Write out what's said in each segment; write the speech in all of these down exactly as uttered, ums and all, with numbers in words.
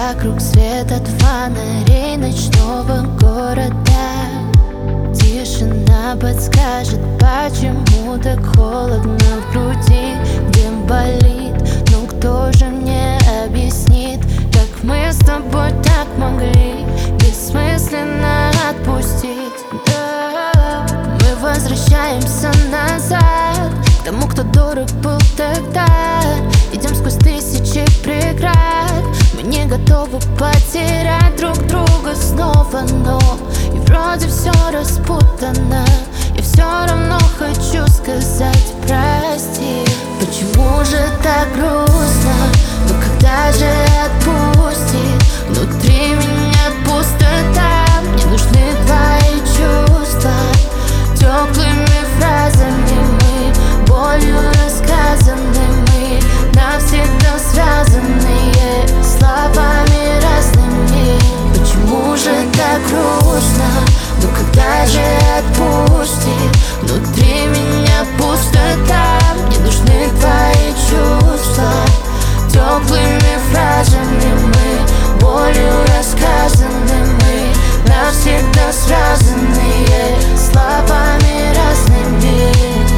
вокруг свет от фонарей ночного города. Тишина подскажет, почему так холодно в груди, где болит. Ну кто же мне объяснит, как мы с тобой так могли бессмысленно отпустить? Да, мы возвращаемся назад к тому, кто дорог был тогда. Идем сквозь тысячи преград. Мы не готовы потерять друг друга снова, но и вроде все распутано. Я все равно хочу сказать прости. Почему же так грустно? Но когда же отпустит? Внутри меня пустота. Мне нужны твои чувства. Теплыми фразами мы, болью рассказанными, навсегда связанные словами разными. Почему же так грустно? Но когда же отпустит? Внутри меня пустота. Мне нужны твои чувства. Теплыми фразами мы, болью рассказанными, навсегда связанные словами разными.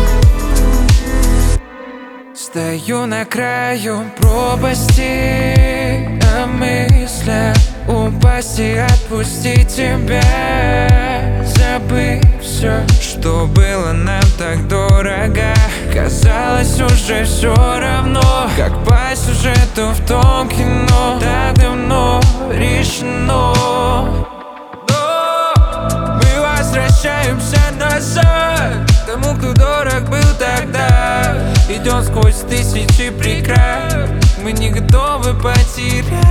Стою на краю пропасти, а мысля упасть и отпустить тебя, забыть все, что было нам так дорого. Казалось, уже все равно, как по сюжету в том кино. Так давно решено, но мы возвращаемся назад к тому, кто дорог был тогда. Идем сквозь тысячи преград. Мы не готовы потерять